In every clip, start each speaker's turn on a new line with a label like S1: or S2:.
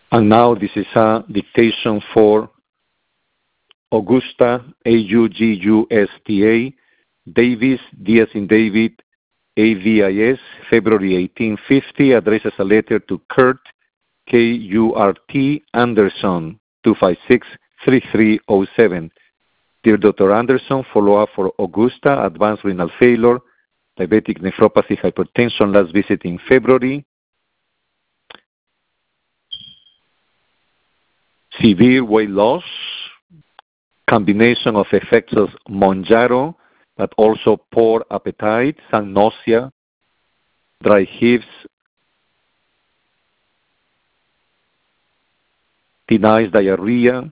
S1: And now this is a dictation for Augusta, Augusta, Davis, D as in David, AVIS, February 1850, addresses a letter to Kurt, Kurt Anderson, 256-3307. Dear Dr. Anderson, follow-up for Augusta, advanced renal failure, diabetic nephropathy, hypertension, last visit in February. Severe weight loss, combination of effects of Mounjaro, but also poor appetite, some nausea, dry hips, denies diarrhea,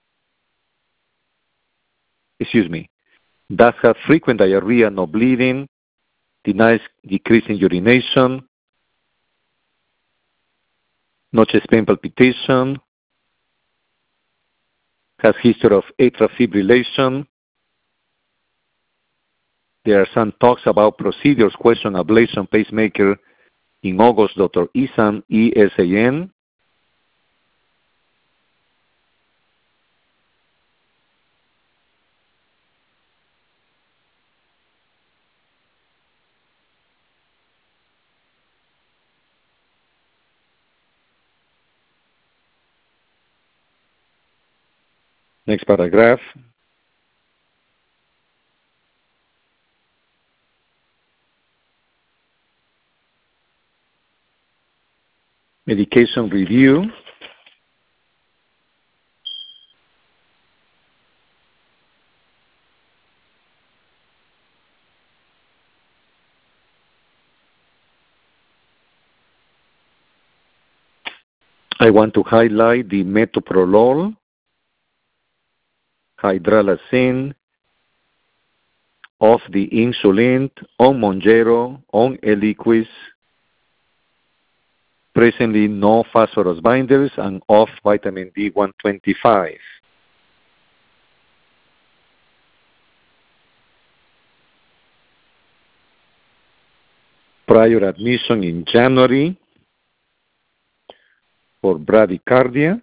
S1: does have frequent diarrhea, no bleeding, denies decrease in urination, no chest pain palpitation, has history of atrial fibrillation. There are some talks about procedures, question ablation pacemaker in August, Dr. Isan, ESAN. Next paragraph. Medication review. I want to highlight the metoprolol, hydralazine, off the insulin, on Mounjaro, on Eliquis, presently no phosphorus binders, and off vitamin D125. Prior admission in January for bradycardia.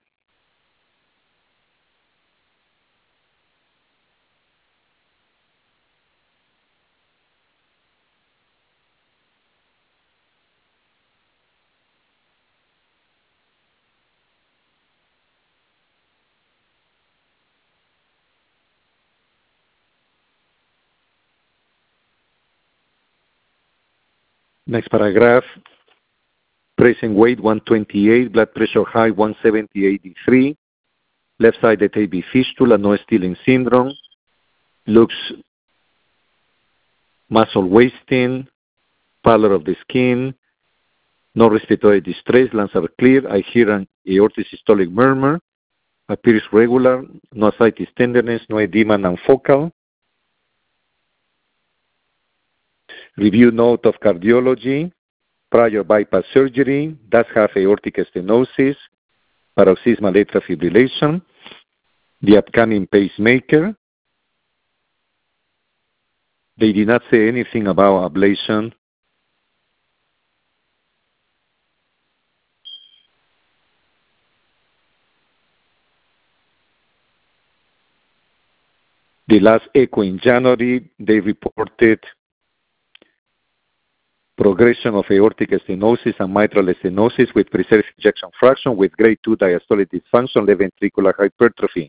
S1: Next paragraph. Present weight 128, blood pressure high 170/83, left-sided AV fistula, no Stilling syndrome, looks muscle wasting, pallor of the skin, no respiratory distress, lungs are clear. I hear an aortic systolic murmur, appears regular, no ascites tenderness, no edema, non-focal. Review note of cardiology, prior bypass surgery, does have aortic stenosis, paroxysmal atrial fibrillation, the upcoming pacemaker. They did not say anything about ablation. The last echo in January, they reported progression of aortic stenosis and mitral stenosis with preserved ejection fraction with grade 2 diastolic dysfunction, left ventricular hypertrophy.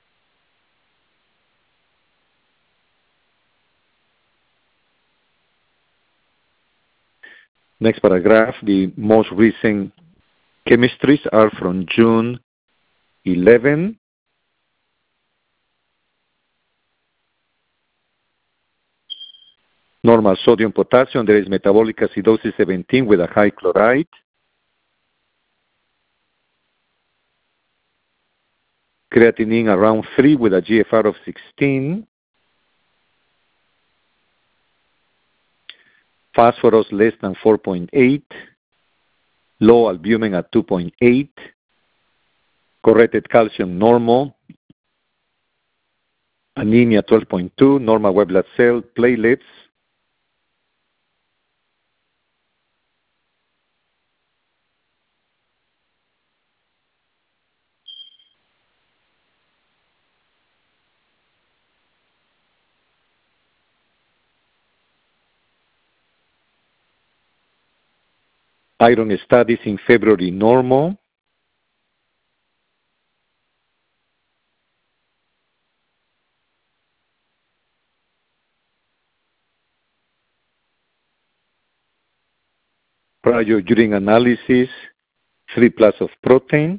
S1: Next paragraph, the most recent chemistries are from June 11. Normal sodium potassium, there is metabolic acidosis 17 with a high chloride. Creatinine around 3 with a GFR of 16. Phosphorus less than 4.8. Low albumin at 2.8. Corrected calcium normal. Anemia 12.2. Normal white blood cell platelets. Iron studies in February normal. Prior urine analysis, 3 plus of protein.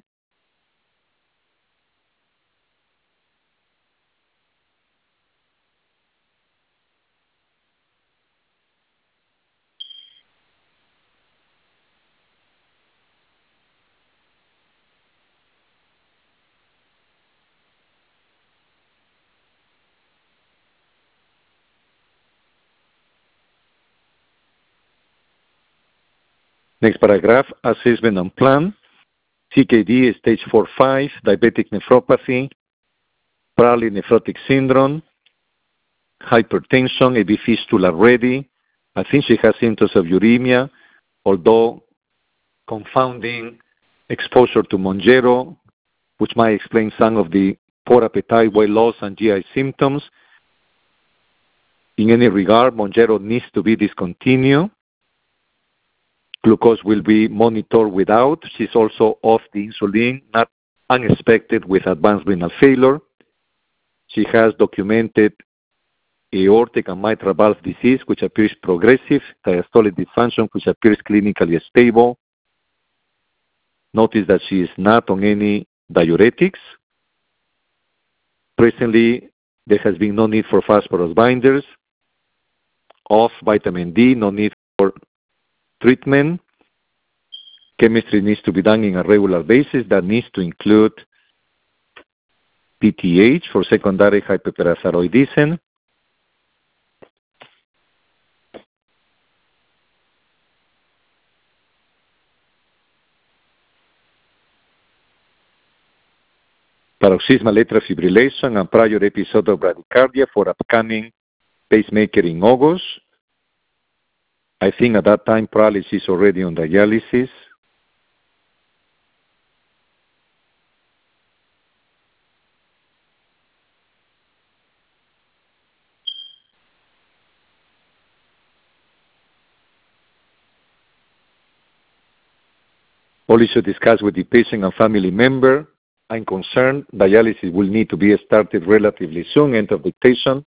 S1: Next paragraph, assessment and plan. CKD stage 4-5, diabetic nephropathy, Prahlin nephrotic syndrome, hypertension, AV fistula ready. I think she has symptoms of uremia, although confounding exposure to Mounjaro, which might explain some of the poor appetite, weight loss, and GI symptoms. In any regard, Mounjaro needs to be discontinued. Glucose will be monitored without. She's also off the insulin, not unexpected with advanced renal failure. She has documented aortic and mitral valve disease, which appears progressive, diastolic dysfunction, which appears clinically stable. Notice that she is not on any diuretics. Presently, there has been no need for phosphorus binders. Off vitamin D, no need for treatment. Chemistry needs to be done on a regular basis. That needs to include PTH for secondary hyperparathyroidism. Paroxysmal atrial fibrillation and prior episode of bradycardia for upcoming pacemaker in August. I think at that time probably she's already on dialysis. All issues discussed with the patient and family member. I'm concerned dialysis will need to be started relatively soon, end of dictation.